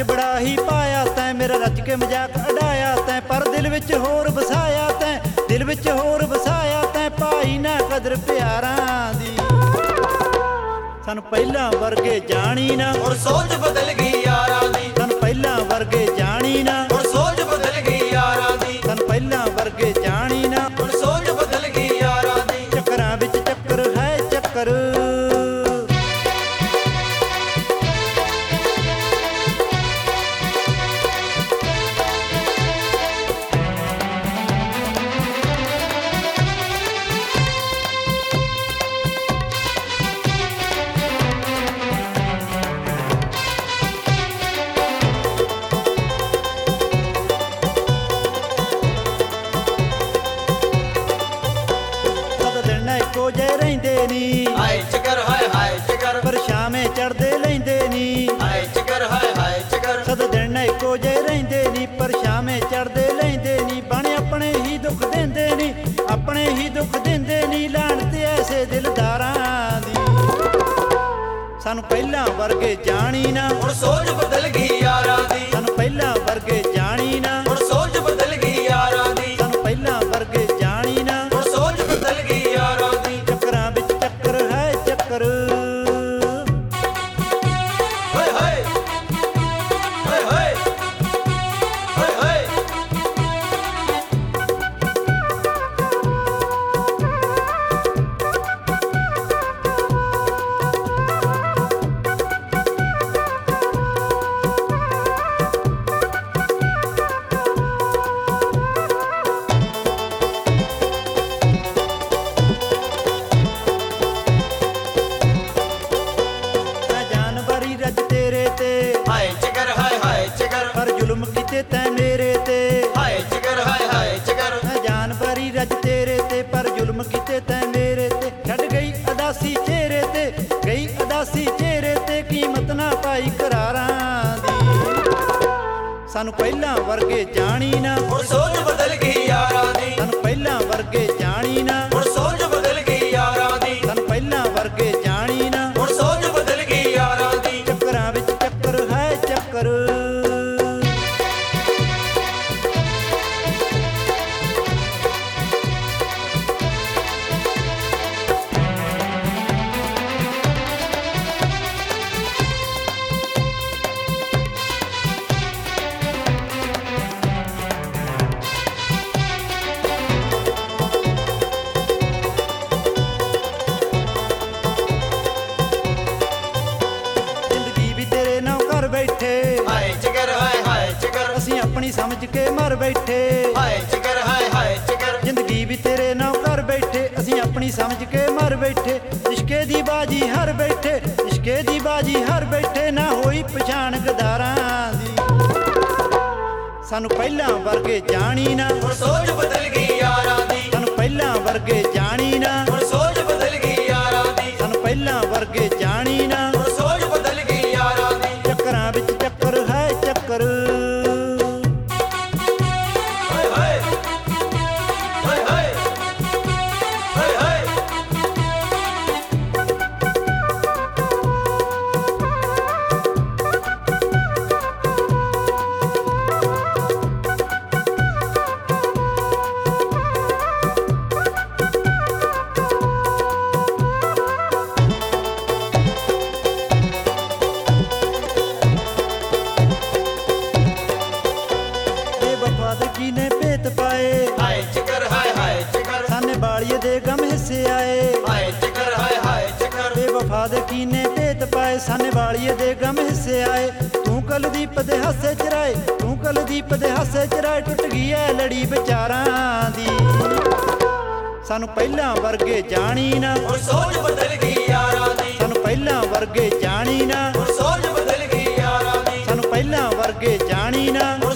'ਚ ਬੜਾ ਹੀ ਪਾਇਆ ਤੈਂ, ਮੇਰਾ ਰੱਜ ਕੇ ਮਜ਼ਾਕ ਉਡਾਇਆ ਤੈਂ, ਪਰ ਦਿਲ ਵਿੱਚ ਹੋਰ ਵਸਾਇਆ ਤੈਂ, ਦਿਲ ਵਿੱਚ ਹੋਰ ਵਸਾਇਆ ਤੈਂ, ਭਾਈ ਨਾ ਕਦਰ ਪਿਆਰਾਂ ਦੀ। ਸਾਨੂੰ ਪਹਿਲਾਂ ਵਰਗੇ ਜਾਣੀ ਨਾ, ਹੁਣ ਸੋਚ ਬਦਲ ਗਈ ਯਾਰਾਂ ਦੀ। ਸਾਨੂੰ ਪਹਿਲਾਂ ਵਰਗੇ ਜਾਣੀ ਨਾ, ਹੁਣ ਸੋਚ ਬਦਲ ਗਈ ਯਾਰਾਂ ਦੀ। ਸਾਨੂੰ ਪਹਿਲਾਂ ਵਰਗੇ ਜਾਣੀ ਨਾ, ਹੁਣ ਸੋਚ ਬਦਲ ਗਈ ਯਾਰਾਂ ਦੀ। ਚੱਕਰਾਂ ਵਿੱਚ ਚੱਕਰ ਹੈ ਚੱਕਰ। ਇੱਕੋ ਜਿਹੇ ਰਹਿੰਦੇ ਨੀ, ਹਾਏ ਚੱਕਰ ਹਾਏ ਹਾਏ ਚੱਕਰ, ਪਰ ਸ਼ਾਮੇ ਚੜਦੇ ਲੈਂਦੇ ਨੀ। ਹਾਏ ਚੱਕਰ ਹਾਏ ਹਾਏ ਚੱਕਰ, ਸਦਾ ਦਿਨ ਇੱਕੋ ਜਿਹੇ ਰਹਿੰਦੇ ਨੀ, ਪਰ ਸ਼ਾਮੇ ਚੜਦੇ ਲੈਂਦੇ ਨੀ। ਬਣ ਆਪਣੇ ਹੀ ਦੁੱਖ ਦਿੰਦੇ ਨੀ, ਆਪਣੇ ਹੀ ਦੁੱਖ ਦਿੰਦੇ ਨੀ, ਲਾਹਣਤ ਐਸੇ ਦਿਲਦਾਰਾਂ ਦੀ। ਸਾਨੂੰ ਪਹਿਲਾਂ ਵਰਗੇ ਜਾਣੀ ਨਾ, ਹੁਣ ਸੋਚ ਬਦਲ ਗਈ ਯਾਰਾਂ ਦੀ। ਸਾਨੂੰ ਪਹਿਲਾਂ ਵਰਗੇ ਜਾਣੀ ਨਾ, ਹੁਣ ਸੋਚ ਬਦਲ ਗਈ ਯਾਰਾਂ ਦੀ। ਸਾਨੂੰ ਪਹਿਲਾਂ ਵਰਗੇ ਜਾਣੀ ਨਾ, ਹੁਣ ਸੋਚ ਬਦਲ ਗਈ ਯਾਰਾਂ ਦੀ। ਚੱਕਰਾਂ ਵਿੱਚ ਚੱਕਰ ਹੈ ਚੱਕਰ। ਹਾਏ ਹਾਏ ਹਾਏ ਹਾਏ ਹਾਏ ਹਾਏ। ਰੱਜ ਤੇਰੇ ਤੇ ਹਾਏ ਚੱਕਰ ਹਾਏ ਹਾਏ ਚੱਕਰ, ਪਰ ਜ਼ੁਲਮ ਕੀਤੇ ਤੈਂ ਮੇਰੇ ਤੇ। ਹਾਏ ਚੱਕਰ ਹਾਏ ਹਾਏ ਚੱਕਰ, ਮੈਂ ਜਾਨ ਭਰੀ ਰੱਜ ਤੇਰੇ ਤੇ, ਪਰ ਜ਼ੁਲਮ ਕੀਤੇ ਤੈਂ ਮੇਰੇ ਤੇ। ਛੱਡ ਗਈ ਅਦਾਸੀ ਚਿਹਰੇ ਤੇ, ਗਈ ਅਦਾਸੀ ਚਿਹਰੇ ਤੇ, ਕੀਮਤ ਨਾ ਪਾਈ ਕਰਾਰਾਂ ਦੀ। ਸਾਨੂੰ ਪਹਿਲਾਂ ਵਰਗੇ ਜਾਣੀ ਨਾ, ਹੁਣ ਸੋਚ ਬਦਲ ਗਈ ਯਾਰਾਂ ਦੀ। ਸਾਨੂੰ ਪਹਿਲਾਂ ਵਰਗੇ ਜਾਣੀ ਨਾ, ਹੁਣ ਸੋਚ ਬਦਲ ਗਈ ਯਾਰਾਂ ਦੀ। ਸਾਨੂੰ ਪਹਿਲਾਂ ਵਰਗੇ ਜਾਣੀ ਨਾ, ਹੁਣ ਸੋਚ ਬਦਲ ਗਈ ਯਾਰਾਂ ਦੀ। ਚੱਕਰਾਂ ਵਿੱਚ ਚੱਕਰ ਹੈ ਚੱਕਰ। ਬੈਠੇ ਹਾਏ ਚੱਕਰ ਹਾਏ ਹਾਏ ਚੱਕਰ, ਅਸੀਂ ਆਪਣੀ ਸਮਝ ਕੇ ਮਰ ਬੈਠੇ। ਹਾਏ ਚੱਕਰ ਹਾਏ ਹਾਏ ਚੱਕਰ, ਜ਼ਿੰਦਗੀ ਵੀ ਤੇਰੇ ਨਾਲ ਕਰ ਬੈਠੇ, ਅਸੀਂ ਆਪਣੀ ਸਮਝ ਕੇ ਮਰ ਬੈਠੇ। ਇਸ਼ਕੇ ਦੀ ਬਾਜੀ ਹਰ ਬੈਠੇ, ਇਸ਼ਕੇ ਦੀ ਬਾਜੀ ਹਰ ਬੈਠੇ, ਨਾ ਹੋਈ ਪਛਾਣ ਗਦਾਰਾਂ ਦੀ। ਸਾਨੂੰ ਪਹਿਲਾਂ ਵਰਗੇ ਜਾਣੀ ਨਾ, ਹੁਣ ਸੋਚ ਬਦਲ ਗਈ ਯਾਰਾਂ ਦੀ। ਸਾਨੂੰ ਪਹਿਲਾਂ ਵਰਗੇ ਜਾਣੀ ਨਾ, ਹੁਣ ਸੋਚ ਬਦਲ ਗਈ ਯਾਰਾਂ ਦੀ। ਸਾਨੂੰ ਪਹਿਲਾਂ ਵਰਗੇ ਜਾਣੀ ਨਾ, ਹੁਣ ਸੋਚ ਬਦਲ ਗਈ ਯਾਰਾਂ ਦੀ। ਚੱਕਰਾਂ ਵਿੱਚ ਚੱਕਰ ਹੈ ਚੱਕਰ। ਹਾਏ ਹਾਏ ਹਾਏ ਹਾਏ ਹਾਏ ਹਾਏ। ਕੀ ਨੇ ਭੇਤ ਪਾਏ, ਹਾਏ ਚੱਕਰ ਹਾਏ ਹਾਏ ਚੱਕਰ, ਸਾਨੇ ਬਾਲੀਏ ਦੇ ਗਮ ਹਿੱਸੇ ਆਏ। ਹਾਏ ਚੱਕਰ ਹਾਏ ਹਾਏ ਚੱਕਰ, ਬੇਵਫਾ ਦੇ ਕੀ ਨੇ ਭੇਤ ਪਾਏ, ਸਾਨੇ ਬਾਲੀਏ ਦੇ ਗਮ ਹਿੱਸੇ ਆਏ। ਤੂੰ ਕੁਲਦੀਪ ਦੇ ਹਾਸੇ ਚਰਾਏ, ਤੂੰ ਕੁਲਦੀਪ ਦੇ ਹਾਸੇ ਚਰਾਏ, ਟੁੱਟ ਗਈ ਐ ਲੜੀ ਵਿਚਾਰਾਂ ਦੀ। ਸਾਨੂੰ ਪਹਿਲਾਂ ਵਰਗੇ ਜਾਣੀ ਨਾ, ਹੁਣ ਸੋਚ ਬਦਲ ਗਈ ਯਾਰਾਂ ਦੀ। ਸਾਨੂੰ ਪਹਿਲਾਂ ਵਰਗੇ ਜਾਣੀ ਨਾ, ਹੁਣ ਸੋਚ ਬਦਲ ਗਈ ਯਾਰਾਂ ਦੀ। ਸਾਨੂੰ ਪਹਿਲਾਂ ਵਰਗੇ ਜਾਣੀ ਨਾ,